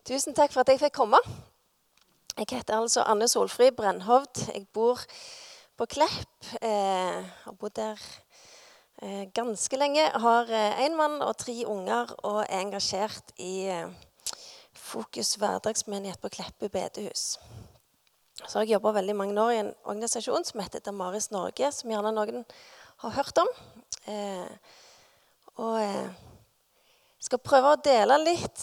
Tusen takk for at jeg fikk komme. Jeg heter altså Anne Solfrid Brennhovd. Jeg bor på Klepp. Har bodd der ganske lenge. Har en mann og 3 unger og er engasjert i Fokus hverdagsmenighet på Kleppe bedehus. Så har jeg jobbet veldig mange år i en organisasjon som heter Damaris Norge, som gjerne noen har hørt om. Jeg skal prøve å dele litt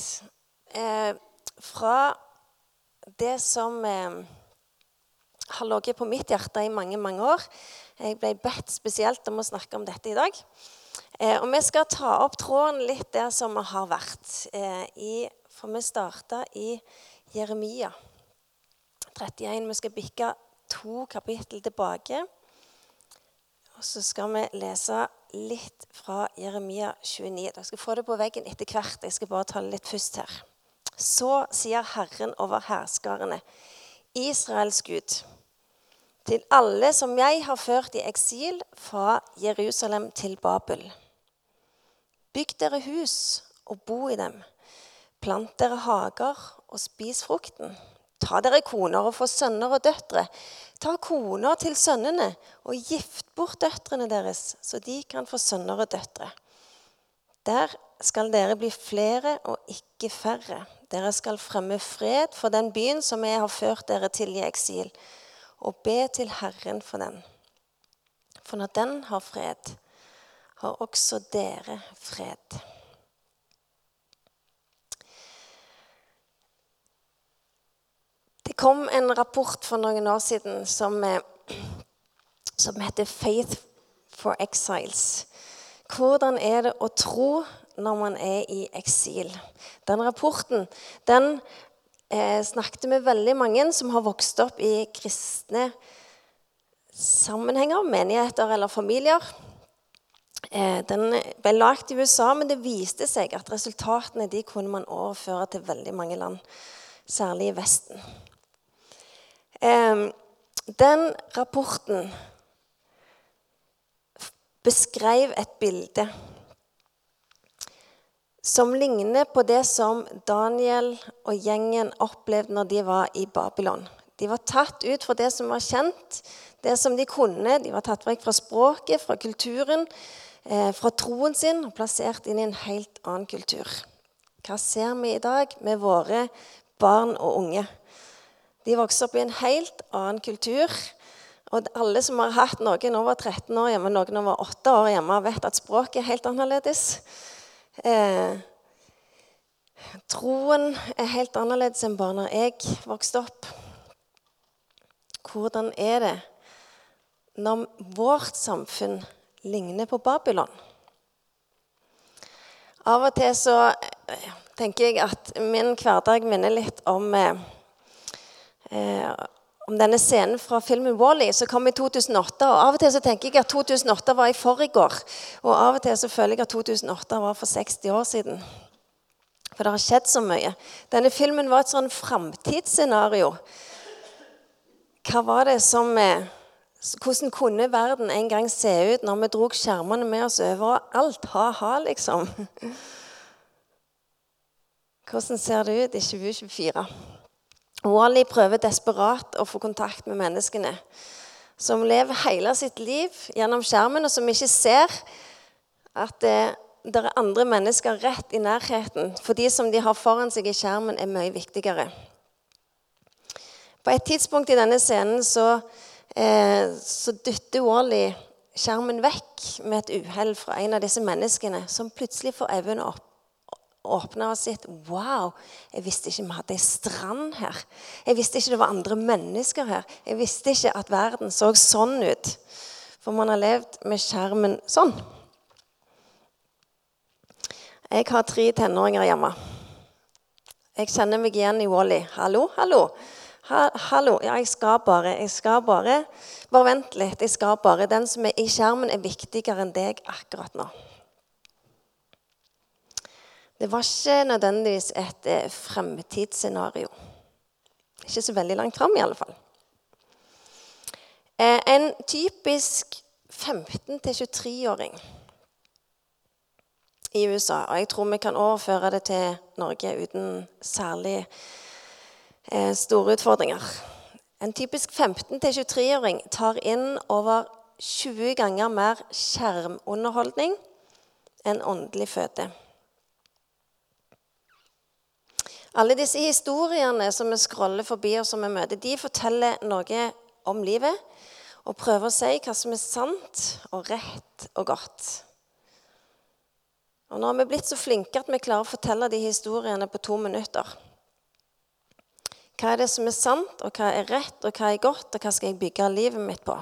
fra det som har ligget på mitt hjerte i mange, mange år. Jeg ble bedt spesielt om å snakke om dette i dag. Og vi skal ta opp tråden litt der som vi har vært. For vi startet i Jeremia 31. Vi skal bikke 2 kapittel tilbake. Og så skal vi lese litt fra Jeremia 29. Jeg skal få det på veggen etter hvert. Jeg skal bare ta det litt først her. Så sier Herren over herskarene, Israels Gud, til alle som jeg har ført i eksil fra Jerusalem til Babel. Bygg dere hus og bo i dem. Plant dere hager og spis frukten. Ta dere koner og få sønner og døtre. Ta koner til sønnene og gift bort døtrene deres, så de kan få sønner og døtre. Der skal dere bli flere og ikke færre. Dere skal fremme fred for den byen som jeg har ført dere til i eksil, og be til Herren for den. For når den har fred, har også dere fred. Det kom en rapport for noen år siden som heter Faith for Exiles. Hvordan er det å tro når man er i eksil? Den rapporten, den snakket med veldig mange som har vokst opp i kristne sammenhenger, menigheter eller familier. Den ble lagt i USA, men det viste seg at resultatene de kunne man overføre til veldig mange land, særlig i Vesten. Den rapporten beskrev et bilde som ligner på det som Daniel og gjengen opplevde når de var i Babylon. De var tatt ut fra det som var kjent, det som de kunne. De var tatt vekk fra språket, fra kulturen, fra troen sin, og plassert inn i en helt annen kultur. Hva ser vi i dag med våre barn og unge? De vokser opp i en helt annen kultur, og alle som har hatt noen over 13 år hjemme, noen over 8 år hjemme, vet at språket er helt annerledes. Troen er helt annerledes enn barna jeg vokste opp. Hvordan er det når vårt samfunn ligner på Babylon? Av og til så tenker jeg at min hverdag minner litt om denne scenen fra filmen Wall-E som kom i 2008, og av og til så tenker jeg at 2008 var i forrige, og av og til så føler jeg at 2008 var for 60 år siden. For det har skjedd så mye. Denne filmen var et sånn fremtidsscenario. Hva var det som, hvordan kunne verden en gang se ut når vi drog skjermene med oss over alt? Ha, liksom. Hvordan ser det ut i 2024? Wall-E prøver desperat å få kontakt med menneskene som lever hele sitt liv gjennom skjermen, og som ikke ser at det er andre mennesker rett i nærheten, for de som de har foran seg i skjermen er mye viktigere. På et tidspunkt i denne scenen så dytter Wall-E skjermen vekk med et uheld fra en av disse menneskene, som plutselig får øynene opp. Åpnet og sitt, wow, jeg visste ikke vi hadde en strand her. Jeg visste ikke det var andre mennesker her. Jeg visste ikke at verden så sånn ut. For man har levd med skjermen sånn. Jeg har 3 tenåringer hjemme. Jeg kjenner meg igjen i Wall-E. Hallo? Hallo, ja, jeg skal bare vent litt, den som er i skjermen er viktigere enn deg akkurat nå. Det var ikke nødvendigvis et fremtidsscenario. Ikke så veldig langt frem i alle fall. En typisk 15-23-åring i USA, og jeg tror vi kan overføre det til Norge uten særlig store utfordringer. En typisk 15-23-åring tar inn over 20 ganger mer skjermunderholdning enn åndelig føde. Alle disse historiene som vi scroller forbi og som vi møter, de forteller noe om livet og prøver å si hva som er sant og rett og godt. Og nå har vi blitt så flinke at vi klarer å fortelle de historiene på 2 minutter. Hva er det som er sant, og hva er rett, og hva er godt, og hva skal jeg bygge livet mitt på?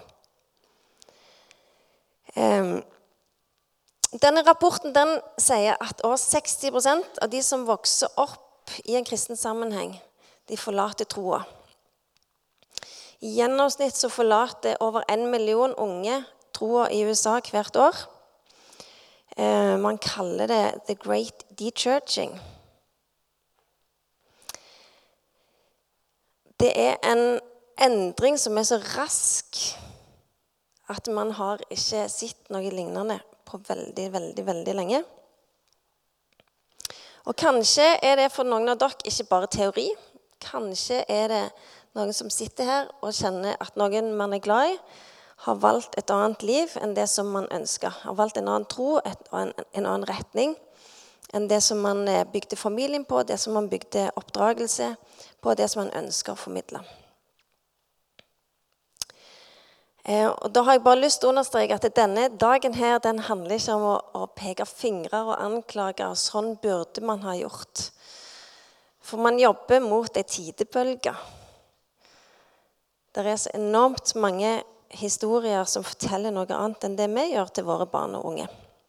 Denne rapporten den sier at over 60% av de som vokser opp i en kristen sammenheng, de forlater troa. I gjennomsnitt så forlater over 1 million unge troa i USA hvert år. Man kaller det The Great Dechurching. Det er en endring som er så rask at man har ikke sett noe lignende på veldig, veldig, veldig lenge. Og kanskje er det for noen av dere ikke bare teori. Kanskje er det noen som sitter her og kjenner at noen man er glad i, har valgt et annet liv enn det som man ønsker. Har valgt en annen tro, en annen retning enn det som man bygde familien på, det som man bygde oppdragelse på, det som man ønsker å formidle. Og da har jeg bare lyst til å understreke at denne dagen her, den handler ikke om å peke fingre og anklage, og sånn burde man ha gjort. For man jobber mot en tidebølge. Det er så enormt mange historier som forteller noe annet enn det vi gjør til våre barn og unge.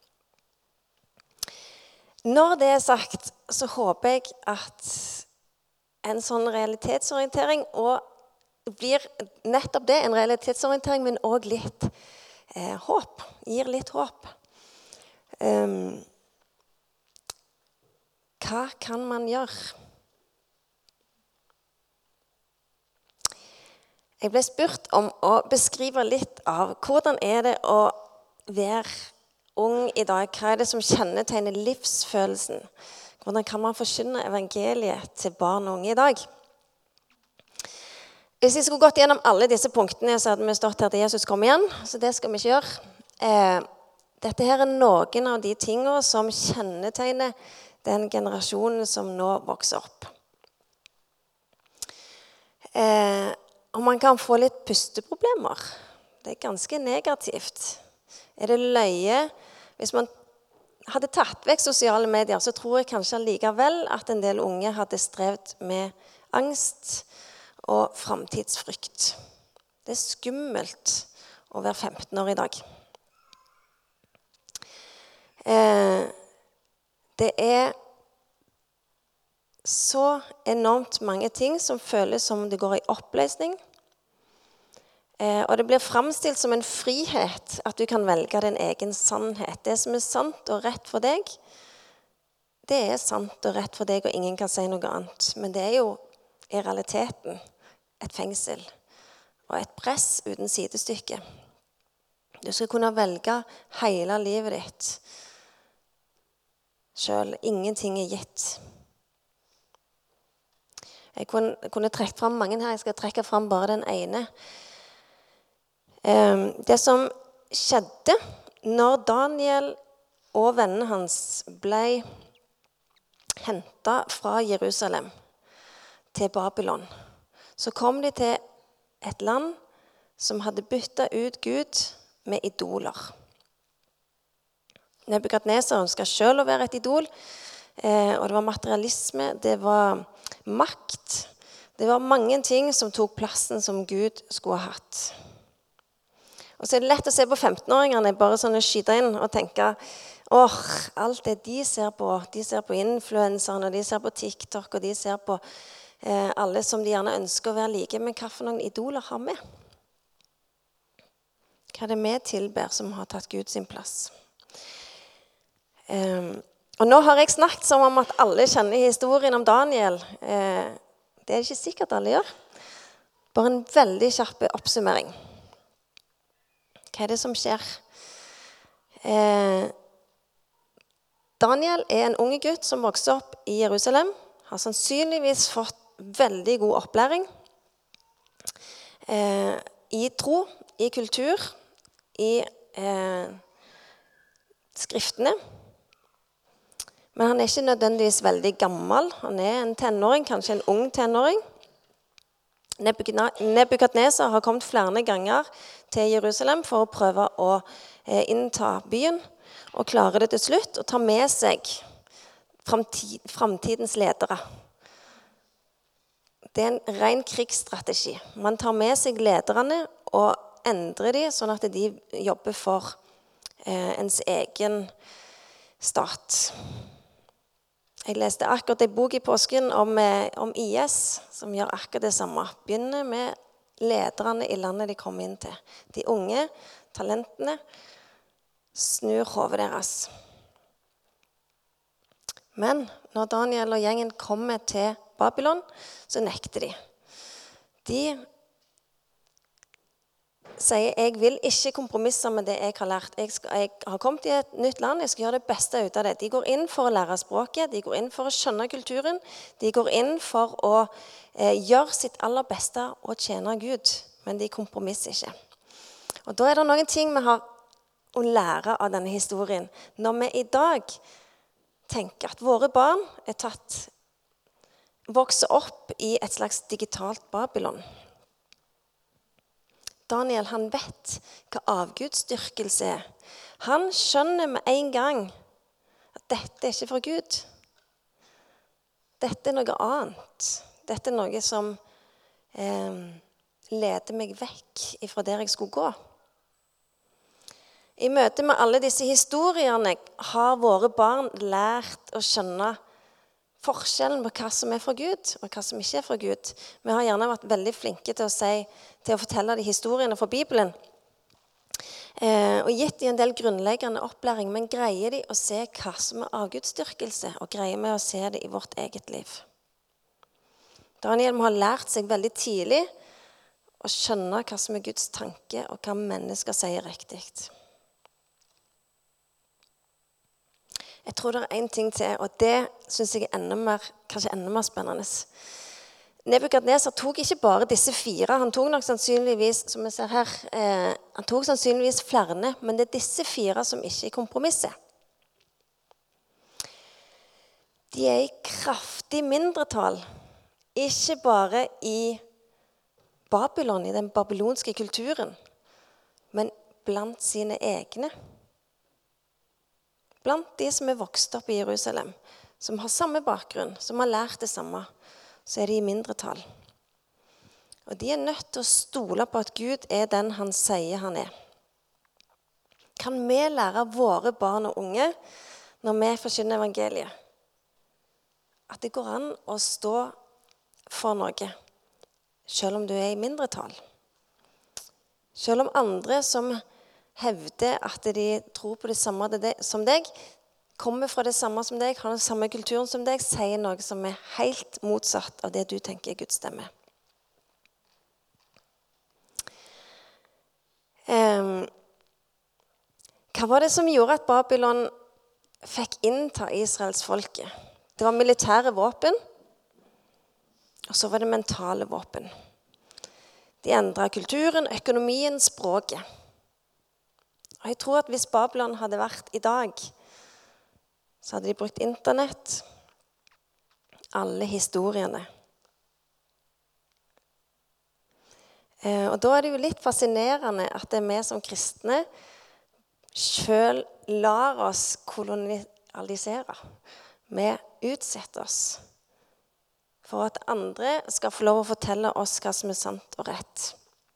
Når det er sagt, så håper jeg at en sånn realitetsorientering blir nettopp det, en realitetsorientering, men også litt håp. Gir litt håp. Hva kan man gjøre? Jeg ble spurt om å beskrive litt av hvordan er det å være ung i dag. Hva er det som kjennetegner livsfølelsen? Hvordan kan man forkynne evangeliet til barn og unge i dag? Hvis vi skulle gått gjennom alle disse punktene, så hadde vi stått her til Jesus kom igjen. Så det skal vi ikke gjøre. Dette her er noen av de tingene som kjennetegner den generasjonen som nå vokser opp. Og man kan få litt pusteproblemer. Det er ganske negativt. Er det løye? Hvis man hadde tatt vekk sosiale medier, så tror jeg kanskje likevel at en del unge hadde strevd med angst og framtidsfrykt. Det er skummelt å være 15 år i dag. Det er så enormt mange ting som føles som det går i oppløsning. Og det blir fremstilt som en frihet at du kan velge din egen sannhet. Det som er sant og rett for deg, det er sant og rett for deg, og ingen kan si noe annet. Men det er jo i realiteten et fengsel og et press uten sidestykke. Du skal kunne velge hele livet ditt selv. Ingenting er gitt. Jeg kunne trekke fram mange her. Jeg skal trekke fram bare den ene. Det som skjedde når Daniel og vennene hans ble hentet fra Jerusalem til Babylon, så kom de til et land som hadde byttet ut Gud med idoler. Nebukadnesar ønsket selv å være et idol, og det var materialisme, det var makt. Det var mange ting som tok plassen som Gud skulle ha hatt. Og så er det lett å se på 15-åringene bare sånn å skyte inn og tenke alt det de ser på influenserne, og de ser på TikTok, og de ser på alle som de gjerne ønsker å være like, men hva for noen idoler har vi? Hva er det vi tilber som har tatt Gud sin plass? Og nå har jeg snakket som om at alle kjenner historien om Daniel. Det er ikke sikkert alle gjør. Bare en veldig kjapp oppsummering. Hva er det som skjer? Daniel en unge gutt som vokste opp i Jerusalem. Har sannsynligvis fått veldig god opplæring i tro, i kultur, i skriftene. Men han ikke nødvendigvis veldig gammel. Han en tenåring, kanskje en ung tenåring. Nebukadnesar har kommet flere ganger til Jerusalem for å prøve å innta byen, og klarer det til slutt og tar med seg fremtidens ledere. Det en ren krigsstrategi. Man tar med seg lederne og endrer de sånn at de jobber for ens egen stat. Jeg leste akkurat en bok i påsken om IS, som gjør akkurat det samme. Begynner med lederne i landet de kommer inn til. De unge talentene snur hodet deres. Men når Daniel og gjengen kommer til Babylon, så nekter de. De sier, jeg vil ikke kompromisse med det jeg har lært. Jeg har kommet i et nytt land, jeg skal gjøre det beste ut av det. De går inn for å lære språket, de går inn for å skjønne kulturen, de går inn for å gjøre sitt aller beste og tjene Gud, men de kompromisser ikke. Og da det noen ting vi har å lære av denne historien. Når vi i dag tenker at våre barn vokser opp i et slags digitalt Babylon. Daniel, han vet hva avgudsdyrkelse er. Han skjønner med en gang at dette ikke fra Gud. Dette noe annet. Dette noe som leder meg vekk fra der jeg skulle gå. I møte med alle disse historiene har våre barn lært å skjønne forskjellen på hva som fra Gud, og hva som ikke fra Gud. Vi har gjerne vært veldig flinke til å fortelle de historiene fra Bibelen, og gitt de en del grunnleggende opplæring, men greier de å se hva som avgudsdyrkelse, og greier vi å se det i vårt eget liv. Daniel må ha lært seg veldig tidlig å skjønne hva som Guds tanke, og hva mennesker sier riktig. Jeg tror det en ting til, og det synes jeg kanskje enda mer spennende. Nebukadnesar tok ikke bare disse 4, han tok nok sannsynligvis, som vi ser her, han tok sannsynligvis flere, men det disse 4 som ikke kompromisser. De i kraftig mindretall, ikke bare i Babylon, i den babylonske kulturen, men blant sine egne. Blant de som vokst opp i Jerusalem, som har samme bakgrunn, som har lært det samme, så de i mindretall. Og de nødt til å stole på at Gud den han sier han er. Kan vi lære våre barn og unge, når vi forkynner evangeliet, at det går an å stå for noe, selv om du i mindretall? Selv om andre som hevder at de tror på det samme som deg, kommer fra det samme som deg, har den samme kulturen som deg, sier noe som helt motsatt av det du tenker Guds stemme. Hva var det som gjorde at Babylon fikk innta Israels folke? Det var militære våpen, og så var det mentale våpen. De endret kulturen, økonomien, språket. Og jeg tror at hvis Babylon hadde vært i dag, så hadde de brukt internett, alle historiene. Og da det jo litt fascinerende at det vi som kristne selv lar oss kolonialisere. Vi utsetter oss for at andre skal få lov å fortelle oss hva som sant og rett.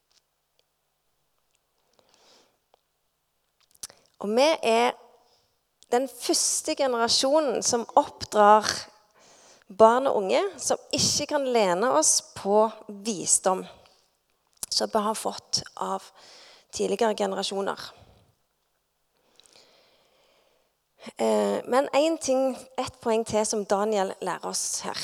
Og vi den første generasjonen som oppdrar barn og unge, som ikke kan lene oss på visdom, som vi har fått av tidligere generasjoner. Men ett poeng til som Daniel lærer oss her.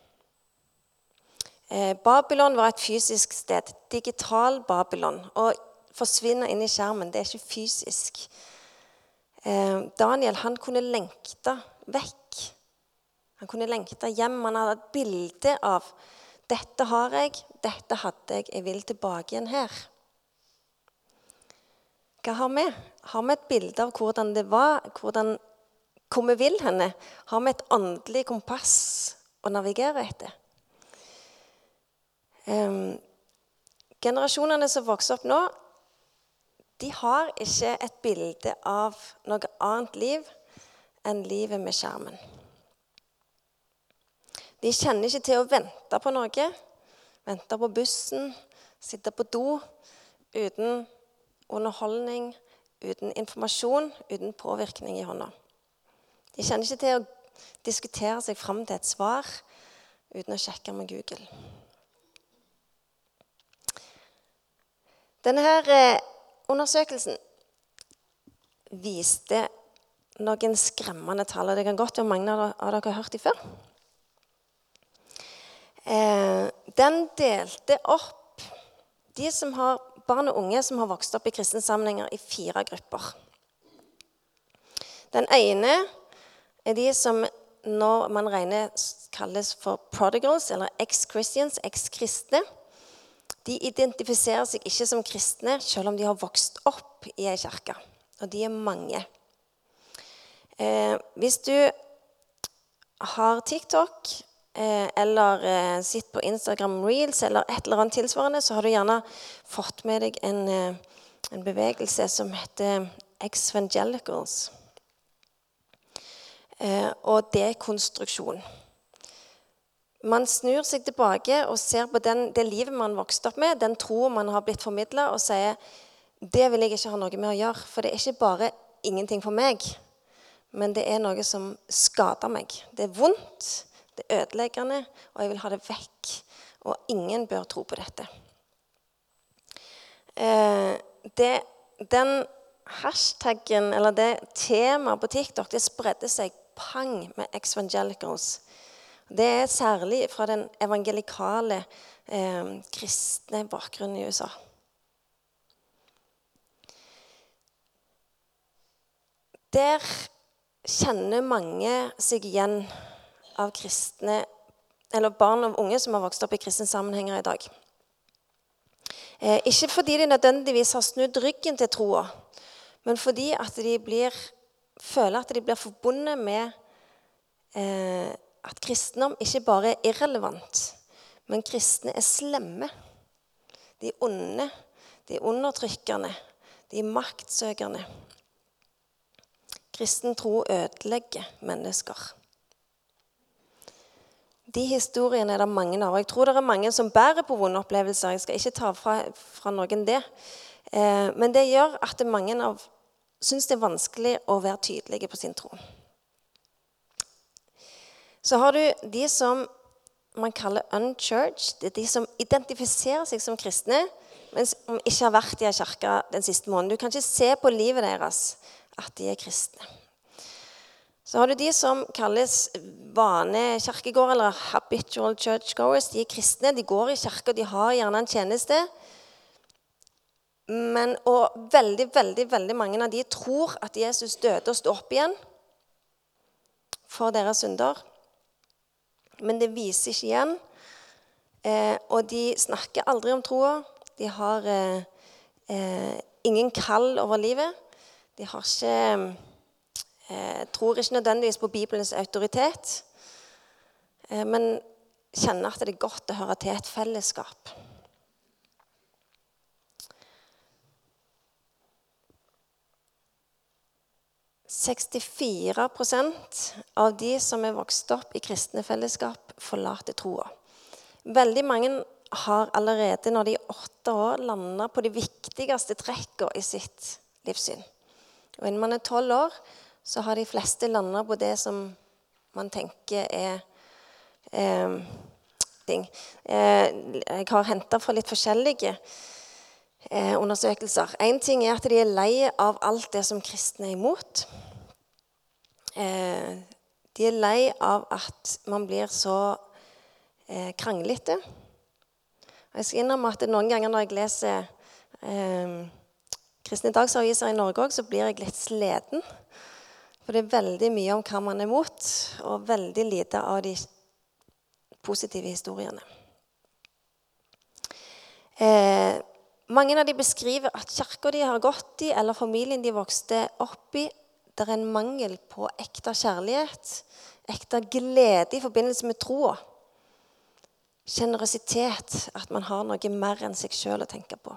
Babylon var et fysisk sted, digital Babylon, og forsvinner inn i skjermen, det ikke fysisk. Daniel, han kunne lengte vekk. Han kunne lengte hjem. Han hadde et bilde av dette har jeg, dette hadde jeg vil tilbake igjen her. Hva har vi? Har vi et bilde av hvordan det var, hvor vi vil henne? Har vi et åndelig kompass å navigere etter? Generasjonene som vokser opp nå, de har ikke et bilde av noe annet liv enn livet med skjermen. De kjenner ikke til å vente på noe, vente på bussen, sitte på do, uten underholdning, uten informasjon, uten påvirkning i hånda. De kjenner ikke til å diskutere seg frem til et svar, uten å sjekke med Google. Denne her undersøkelsen viste noen skremmende tall, og det kan godt være mange av dere har hørt det før. Den delte opp de som har barn og unge som har vokst opp i kristne sammenhenger i 4 grupper. Den ene er de som når man regner kalles for prodigals, eller ex-christians, ex-kristne. De identifiserer seg ikke som kristne, selv om de har vokst opp i en kirke. Og de er mange. Hvis du har TikTok, eller sitter på Instagram Reels, eller et eller annet tilsvarende, så har du gjerne fått med deg en bevegelse som heter Ex-Evangelicals. Og dekonstruksjon. Man snur seg tilbake og ser på det livet man vokste opp med, den tro man har blitt formidlet, og sier, det vil jeg ikke ha noe med å gjøre, for det er ikke bare ingenting for meg, men det er noe som skader meg. Det er vondt, det er ødeleggende, og jeg vil ha det vekk, og ingen bør tro på dette. Den hashtaggen, eller det temaet på TikTok, det spredde seg pang med ex-evangelicals. Det er særlig fra den evangelikale kristne bakgrunnen i USA. Der kjenner mange seg igjen av kristne, eller barn og unge som har vokst opp i kristne sammenhenger i dag. Ikke fordi de nødvendigvis har snudd ryggen til troa, men fordi at de føler at de blir forbundet med at kristendom ikke bare er irrelevant, men kristne er slemme. De er onde, de er undertrykkende, de er maktsøkende. Kristen tro ødelegger mennesker. De historiene er det mange av. Jeg tror det er mange som bærer på vonde opplevelser. Jeg skal ikke ta fra noen det. Men det gjør at mange synes det er vanskelig å være tydelige på sin tro. Så har du de som man kaller unchurched. Det er de som identifiserer seg som kristne, men som ikke har vært i en kirke den siste måneden. Du kan ikke se på livet deres at de er kristne. Så har du de som kalles vanekirkegård, eller habitual churchgoers. De er kristne, de går i kirke, de har gjerne en tjeneste. Og veldig mange av de tror at Jesus døde og stod opp igjen for deres synder. Men det viser ikke igjen, og de snakker aldri om troa. De har ingen kall over livet. De har tror ikke nødvendigvis på Bibelens autoritet, men kjenner at det er godt å høre til et fellesskap. «64% av de som er vokst opp i kristne fellesskap forlater troa. Veldig mange har allerede når de er 8 år landet på de viktigste trekkene i sitt livssyn. Og innen man er 12 år, så har de fleste landet på det som man tenker er ting. Jeg har hentet fra litt forskjellige undersøkelser. En ting er at de er lei av alt det som kristne er imot. De er lei av at man blir så kranglete. Jeg skal innrømme at noen ganger når jeg leser Kristne dagsaviser i Norge også, så blir jeg litt sleden. For det veldig mye om hva man mot, og veldig lite av de positive historiene. Mange av de beskriver at kirken de har gått i, eller familien de vokste opp i, det en mangel på ekte kjærlighet, ekte glede i forbindelse med troa. Generøsitet, at man har noe mer enn seg selv å tenke på.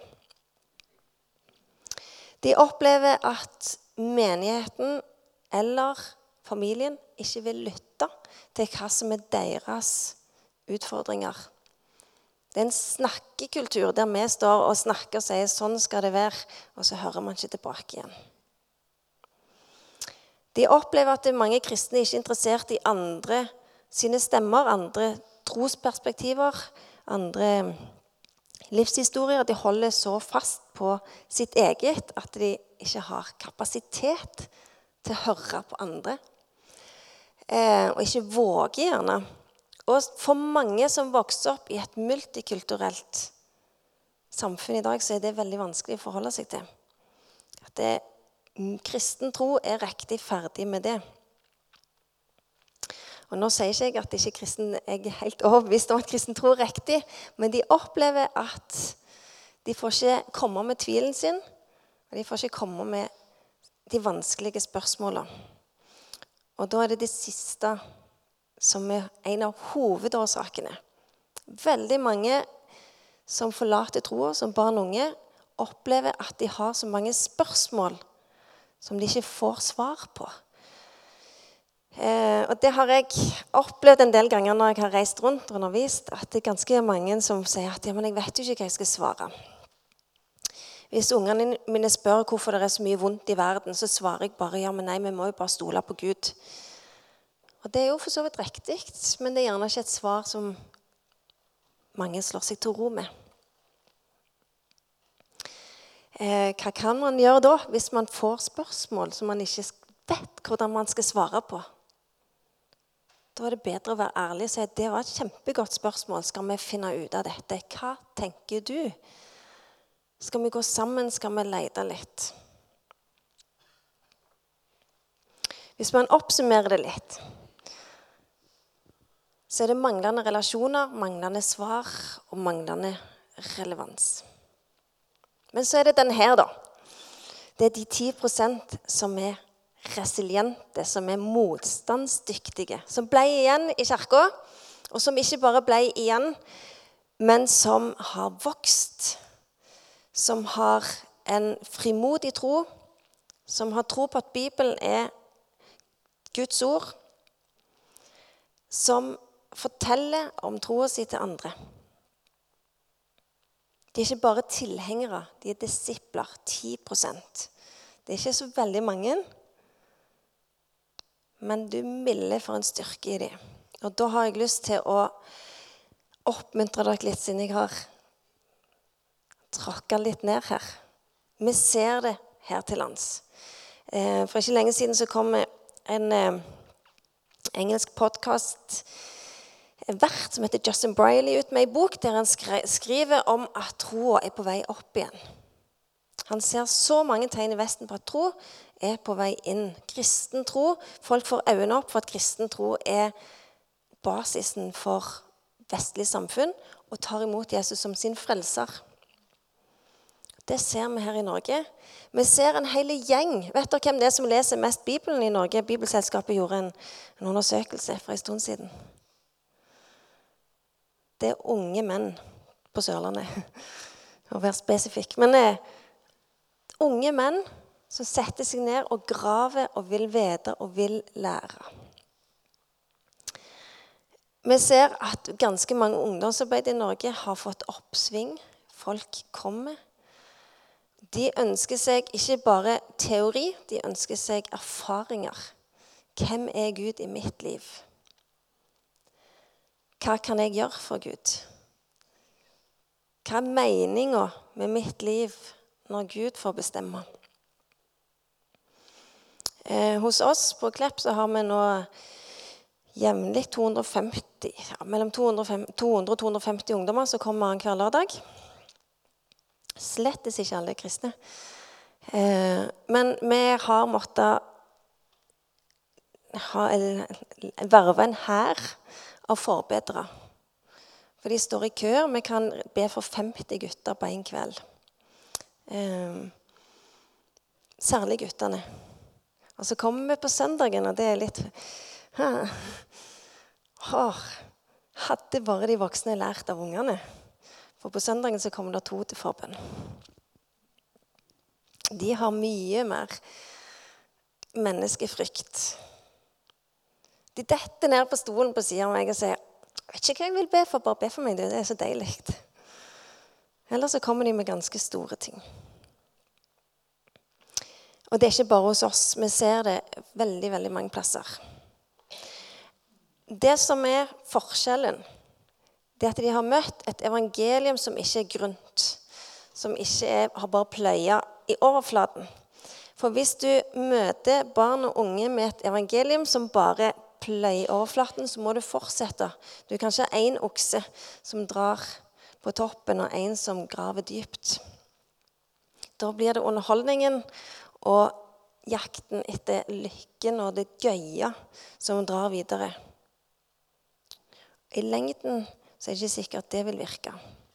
De opplever at menigheten eller familien ikke vil lytte til hva som deres utfordringer. Det en snakkekultur der vi står og snakker og sier sånn skal det være, og så hører man ikke tilbake igjen. De opplever at mange kristne ikke er interessert i andre sine stemmer, andre trosperspektiver, andre livshistorier. De holder så fast på sitt eget at de ikke har kapasitet til å høre på andre. Og ikke våger gjerne. Og for mange som vokser opp i et multikulturelt samfunn i dag, så er det veldig vanskelig å forholde seg til. At kristen tro er riktig ferdig med det. Og nå sier ikke jeg at ikke kristen, jeg er helt overbevist om at kristen tro er riktig, men de opplever at de får ikke komme med tvilen sin, og de får ikke komme med de vanskelige spørsmålene. Og da er det siste som er en av hovedårsakene. Veldig mange som forlater troa som barn og unge, opplever at de har så mange spørsmål som de ikke får svar på. Og det har jeg opplevd en del ganger når jeg har reist rundt og undervist, at det er ganske mange som sier at ja, men jeg vet jo ikke hva jeg skal svare. Hvis ungene mine spør hvorfor det er så mye vondt i verden, så svarer jeg bare ja, men nei, vi må jo bare stole på Gud. Og det er jo for så vidt riktig, men det er gjerne ikke et svar som mange slår seg til ro med. Hva kan man gjøre da hvis man får spørsmål som man ikke vet hvordan man skal svare på? Da er det bedre å være ærlig og si at det var et kjempegodt spørsmål. Skal vi finne ut av dette? Hva tenker du? Skal vi gå sammen? Skal vi lete litt? Hvis man oppsummerer det litt, så er det manglende relasjoner, manglende svar og manglende relevans. Men så er det den her da. Det er de 10% som er resiliente, som er motstandsdyktige, som ble igjen i kirken, og som ikke bare ble igjen, men som har vokst, som har en frimodig tro, som har tro på at Bibelen er Guds ord, som forteller om troa si til andre. De er ikke bare tilhengere, de er disipler, 10%. Det er ikke så veldig mange, men du milde for en styrke i dem. Og da har jeg lyst til å oppmuntre dere litt, siden jeg har tråkket litt ned her. Vi ser det her til lands. For ikke lenge siden så kom en engelsk podcast vert som heter Justin Briley ut med en bok der han skriver om at troa er på vei opp igjen. Han ser så mange tegn i Vesten på at tro er på vei inn. Kristen tro, folk får øynene opp for at kristen tro er basisen for vestlig samfunn og tar imot Jesus som sin frelser. Det ser vi her i Norge. Vi ser en hel gjeng. Vet dere hvem det er som leser mest Bibelen i Norge? Bibelselskapet gjorde en undersøkelse for en stund siden. Det er unge menn på Sørlandet, å være spesifikk. Men unge menn som setter seg ned og graver og vil vite og vil lære. Vi ser at ganske mange ungdomsarbeid i Norge har fått oppsving. Folk kommer. De ønsker seg ikke bare teori, de ønsker seg erfaringer. Hvem er Gud i mitt liv? Hva kan jeg gjøre for Gud? Hva er meningen med mitt liv når Gud får bestemme? Hos oss på Klepp så har vi nå jevnlig 250, mellom 200 og 250 ungdommer som kommer hver lørdag. Slettes ikke alle kristne. Men vi har måttet verve en hær av forbedere. For de står i kø, og vi kan be for 50 gutter på en kveld. Særlig guttene. Og så kommer vi på søndagen, og det er litt... Hadde bare de voksne lært av ungene. For på søndagen så kommer det 2 til forbønn. De har mye mer menneskefrykt. De detter ned på stolen på siden av meg og sier, vet ikke hva jeg vil be for, bare be for meg, det er så deilig. Eller så kommer de med ganske store ting. Og det er ikke bare hos oss, vi ser det veldig, veldig mange plasser. Det som er forskjellen, det er at de har møtt et evangelium som ikke er grunt, som ikke har bare pløya i overflaten. For hvis du møter barn og unge med et evangelium som bare pløyer i overflaten, så må du fortsette. Du kan ikke ha en okse som drar på toppen, og en som graver dypt. Da blir det underholdningen og jakten etter lykken og det gøye som drar videre. I lengden så er det ikke sikkert at det vil virke.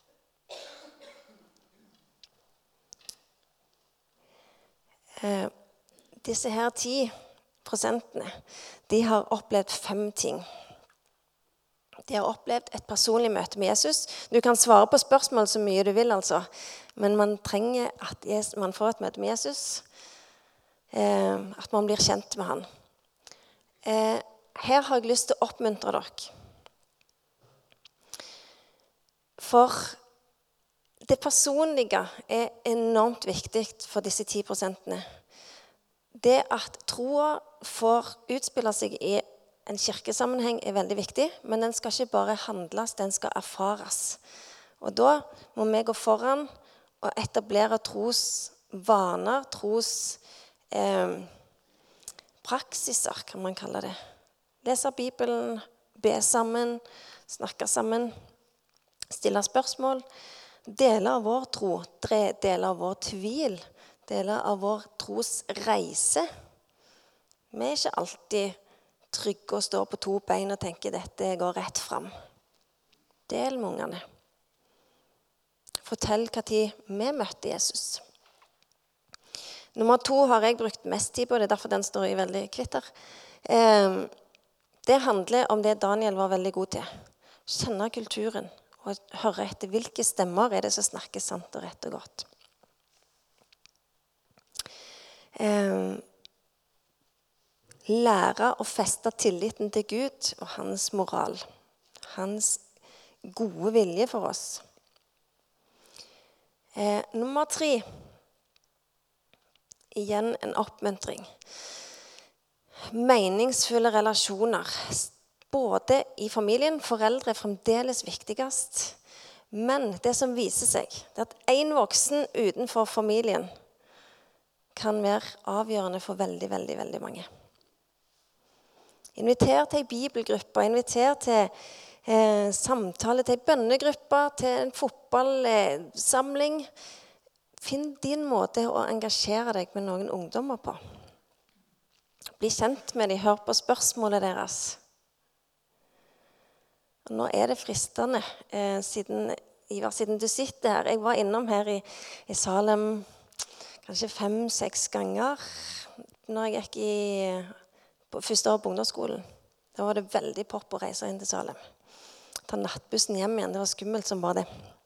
Disse her 10%, de har opplevd 5 ting. De har opplevd et personlig møte med Jesus. Du kan svare på spørsmål så mye du vil, altså. Men man trenger at man får et møte med Jesus. At man blir kjent med han. Her har jeg lyst til å oppmuntre dere. For det personlige er enormt viktig for disse 10%. Det at troa får utspille seg i en kirkesammenheng er veldig viktig, men den skal ikke bare handles, den skal erfares. Og da må vi gå foran og etablere trosvaner, praksiser, kan man kalle det. Lese Bibelen, be sammen, snakke sammen, stille spørsmål, deler av vår tro, deler av vår tvil, deler av vår trosreise. Vi er ikke alltid trygge og står på 2 bein og tenker dette går rett frem. Del med ungene. Fortell hva tid vi møtte Jesus. Nummer 2 har jeg brukt mest tid på, det er derfor den står i veldig kvitter. Det handler om det Daniel var veldig god til. Kjenne kulturen og høre etter hvilke stemmer er det som snakker sant og rett og godt. Lære å feste tilliten til Gud og hans moral. Hans gode vilje for oss. Nummer 3. Igjen en oppmuntring. Meningsfulle relasjoner. Både i familien, foreldre er fremdeles viktigst. Men det som viser seg, det er at en voksen utenfor familien kan være avgjørende for veldig, veldig, veldig mange. Inviter til en bibelgruppe, inviter til samtale, til en bønnegruppe, til en fotballsamling. Finn din måte å engasjere deg med noen ungdommer på. Bli kjent med dem, hør på spørsmålet deres. Og nå er det fristende, siden du sitter her. Jeg var innom her i Salem kanskje 5-6 ganger når jeg gikk på første år på ungdomsskolen. Da var det veldig pop å reise inn til Salem. Ta nattbussen hjem igjen, det var skummelt som bare det.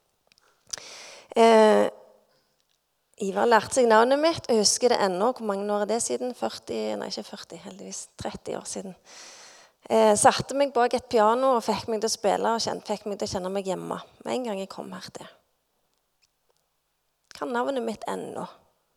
Ivar lærte seg navnet mitt, og jeg husker det ennå. Hvor mange år er det siden? 40, heldigvis 30 år siden. Satte meg bak et piano og fikk meg til å spille og fikk meg til å kjenne meg hjemme med en gang jeg kom her til. Kan navnet mitt ennå.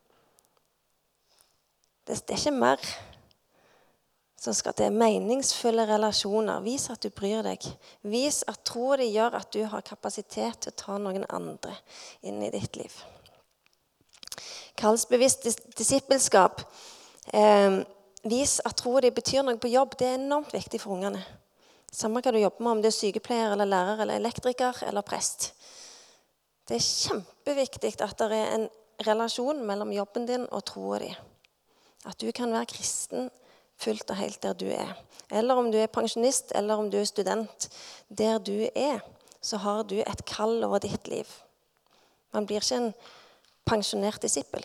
Det er ikke mer som skal til. Meningsfulle relasjoner. Vis at du bryr deg. Vis at troa di gjør at du har kapasitet til å ta noen andre inn i ditt liv. Kallsbevisst disippelskap. Vis at troa di betyr noe på jobb. Det er enormt viktig for ungene. Samme hva du jobber med, om du er sykepleier eller lærer eller elektriker eller prest. Det er kjempeviktig at det er en relasjon mellom jobben din og troa di. At du kan være kristen fullt og helt der du er. Eller om du er pensjonist, eller om du er student. Der du er, så har du et kall over ditt liv. Man blir ikke en pensjonert disippel.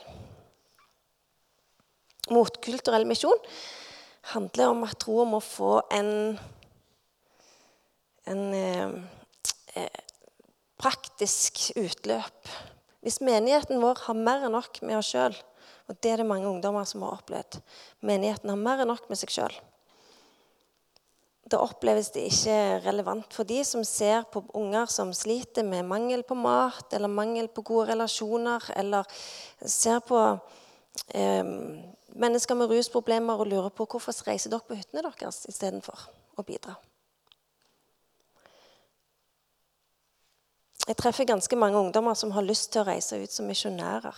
Motkulturell misjon handler om at troen må få en praktisk utløp. Hvis menigheten vår har mer enn nok med oss selv, og det er det mange ungdommer som har opplevd, menigheten har mer enn nok med seg selv, da oppleves det ikke relevant for de som ser på unger som sliter med mangel på mat, eller mangel på gode relasjoner, eller ser på mennesker med rusproblemer og lurer på hvorfor reiser dere på hyttene deres i stedet for å bidra. Jeg treffer ganske mange ungdommer som har lyst til å reise ut som misjonærer.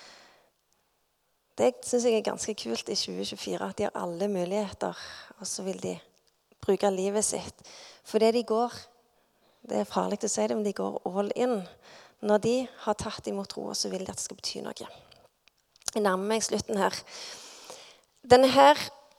Det synes jeg er ganske kult i 2024, at de har alle muligheter, og så vil de bruke livet sitt. For det er farlig å si det, men de går all in. Når de har tatt imot tro, så vil de at det skal bety noe. Jeg nærmer meg slutten her. Denne her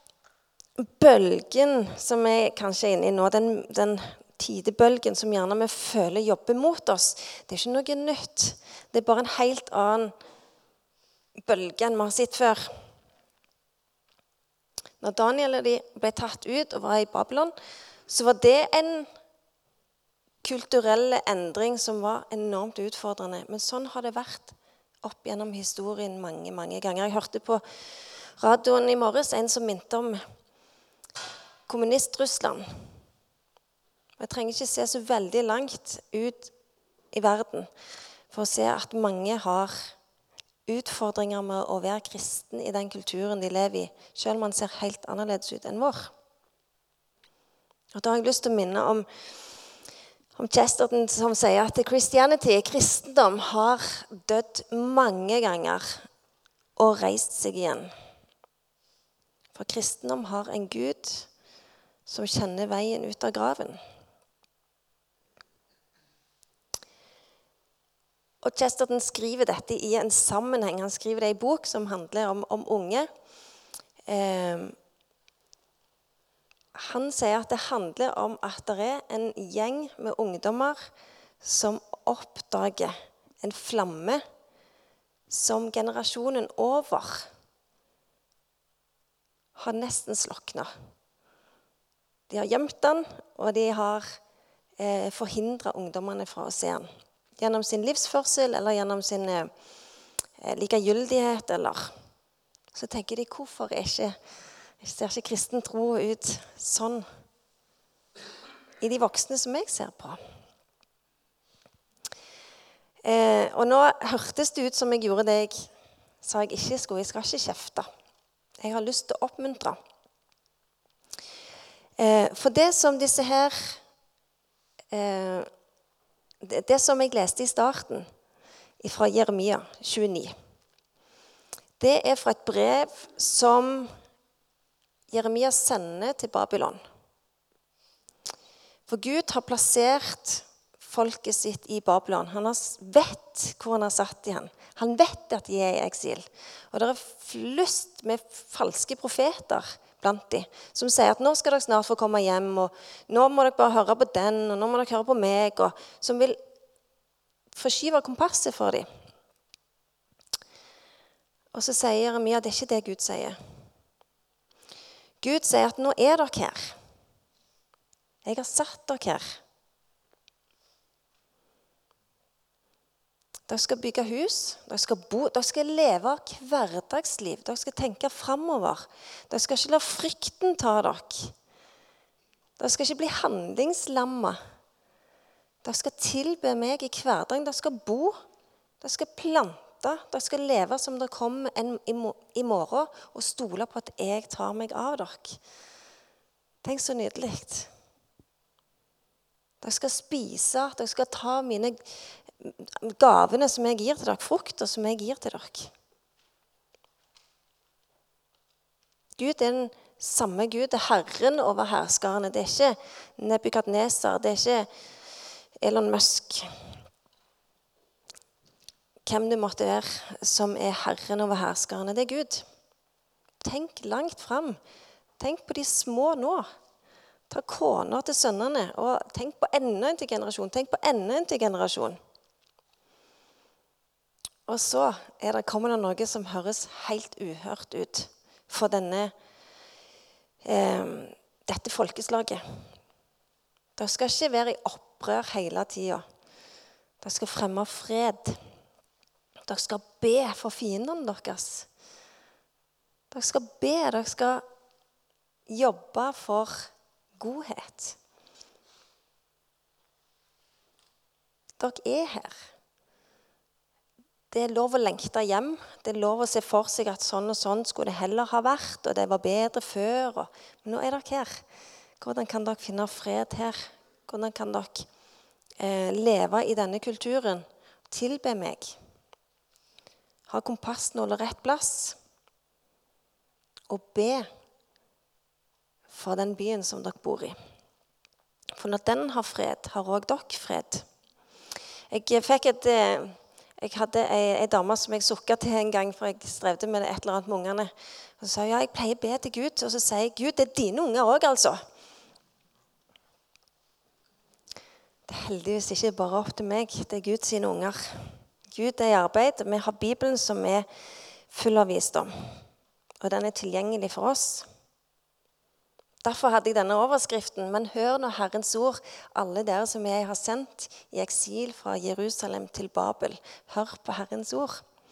bølgen som jeg kanskje er inne i nå, den tidebølgen som gjerne vi føler jobber mot oss, det er ikke noe nytt. Det er bare en helt annen bølge enn vi har sett før. Når Daniel og de ble tatt ut og var i Babylon, så var det en kulturell endring som var enormt utfordrende. Men sånn har det vært opp gjennom historien mange, mange ganger. Jeg hørte på radioen i morges en som minte om kommunist-Russland. Jeg trenger ikke se så veldig langt ut i verden for å se at mange har utfordringer med å være kristen i den kulturen de lever i, selv om man ser helt annerledes ut enn vår. Og da har jeg lyst til å minne om Chesterton som sier at Christianity, kristendom, har dødd mange ganger og reist seg igjen. For kristendom har en Gud som kjenner veien ut av graven. Og Chesterton skriver dette i en sammenheng. Han skriver det i en bok som handler om unge. Han sier at det handler om at det er en gjeng med ungdommer som oppdager en flamme som generasjonen over har nesten sloknet. De har gjemt den, og de har forhindret ungdommene fra å se den. Gjennom sin livsførsel, eller gjennom sin likegyldighet, eller så tenker de, hvorfor ser ikke kristen tro ut sånn i de voksne som jeg ser på? Og nå hørtes det ut som jeg gjorde det jeg sa jeg ikke skulle. Jeg skal ikke kjefte. Jeg har lyst til å oppmuntre. For det som disse her det som jeg leste i starten fra Jeremia 29, det er fra et brev som Jeremia sender til Babylon. For Gud har plassert folket sitt i Babylon. Han vet hvor han har satt dem. Han vet at de er i eksil. Og det er flust med falske profeter blant dem, som sier at nå skal dere snart få komme hjem, og nå må dere bare høre på den, og nå må dere høre på meg, og som vil forskyve kompasset for dem. Og så sier Jeremia, det er ikke det Gud sier. Gud sier at nå er dere her. Jeg har satt dere her. Dere skal bygge hus, dere skal bo, dere skal leve hverdagsliv, dere skal tenke fremover. Dere skal ikke la frykten ta dere. Dere skal ikke bli handlingslammet. Dere skal tilbe meg i hverdagen, dere skal bo, dere skal plante, dere skal leve som dere kommer i morgen, og stole på at jeg tar meg av dere. Tenk så nydelig. Dere skal spise, dere skal ta mine gavene som jeg gir til dere, frukter som jeg gir til dere. Gud er den samme Gud, det er Herren over herskarene. Det er ikke Nebukadnesar, det er ikke Elon Musk. Hvem det måtte være som er Herren over herskarene, det er Gud. Tenk langt frem. Tenk på de små nå. Ta koner til sønnene, og tenk på enda en til generasjon. Tenk på enda en til generasjon. Og så kommer det noe som høres helt uhørt ut for dette folkeslaget. Dere skal ikke være i opprør hele tiden. Dere skal fremme fred. Dere skal be for fiendene deres. Dere skal be, dere skal jobbe for godhet. Dere er her. Det er lov å lengte hjem. Det er lov å se for seg at sånn og sånn skulle det heller ha vært, og det var bedre før. Men nå er dere her. Hvordan kan dere finne fred her? Hvordan kan dere leve i denne kulturen? Tilbe meg. Ha kompassnål og rett plass. Og be for den byen som dere bor i. For når den har fred, har også dere fred. Jeg hadde en dame som jeg sukket til en gang, for jeg strevde med et eller annet med ungene. Og så sa jeg, jeg pleier å be til Gud, og så sier jeg, Gud, det er dine unger også, altså. Det er heldigvis ikke bare opp til meg, det er Gud sine unger. Gud er i arbeid, vi har Bibelen som er full av visdom, og den er tilgjengelig for oss. Derfor hadde jeg denne overskriften, men hør nå Herrens ord, alle dere som jeg har sendt i eksil fra Jerusalem til Babel. Hør på Herrens ord.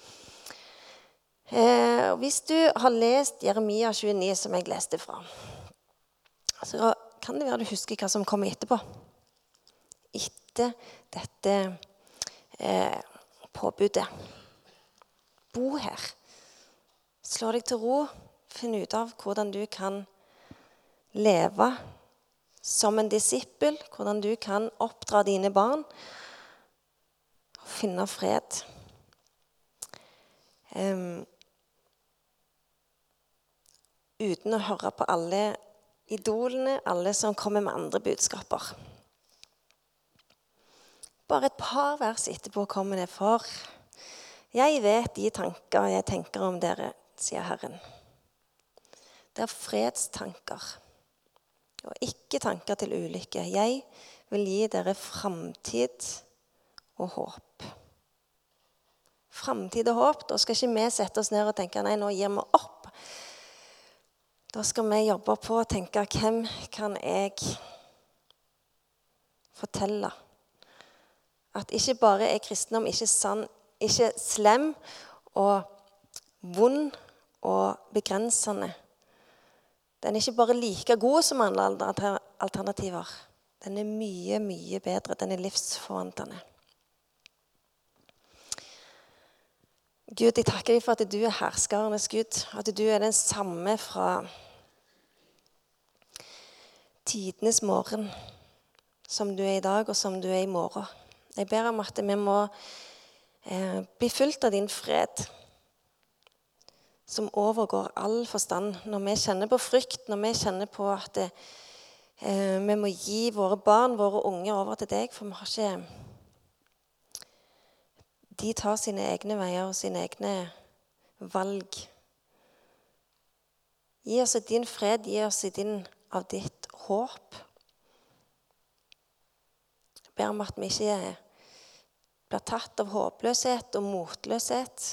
Hvis du har lest Jeremia 29, som jeg leste fra, så kan det være du husker hva som kommer etterpå. Etter dette påbudet. Bo her. Slå deg til ro. Finn ut av hvordan du kan leve som en disippel, hvordan du kan oppdra dine barn og finne fred. Uten å høre på alle idolene, alle som kommer med andre budskaper. Bare et par vers etterpå kommer det for. Jeg vet de tanker jeg tenker om dere, sier Herren. Det er fredstanker. Og ikke tanker til ulykke. Jeg vil gi dere framtid og håp. Framtid og håp, da skal ikke vi sette oss ned og tenke, nei, nå gir vi opp. Da skal vi jobbe på og tenke, hvem kan jeg fortelle? At ikke bare er kristendom ikke sann, ikke slem og vond og begrensende. Den er ikke bare like god som alle alternativer. Den er mye, mye bedre. Den er livsforvandlende. Gud, jeg takker deg for at du er herskernes Gud. At du er den samme fra tidenes morgen som du er i dag og som du er i morgen. Jeg ber om at vi må bli fulgt av din fred, som overgår all forstand. Når vi kjenner på frykt, når vi kjenner på at vi må gi våre barn, våre unge over til deg, for vi har ikke... De tar sine egne veier og sine egne valg. Gi oss din fred, gi oss av ditt håp. Jeg ber om at vi ikke blir tatt av håpløshet og motløshet,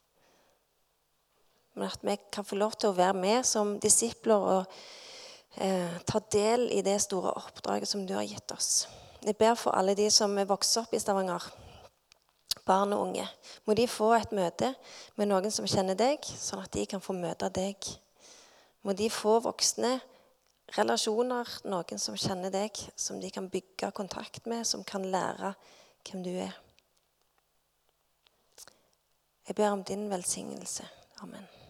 men at vi kan få lov til å være med som disipler og ta del i det store oppdraget som du har gitt oss. Jeg ber for alle de som vokser opp i Stavanger, barn og unge. Må de få et møte med noen som kjenner deg, sånn at de kan få møte deg. Må de få voksne relasjoner, noen som kjenner deg, som de kan bygge kontakt med, som kan lære hvem du er. Jeg ber om din velsignelse. Amen.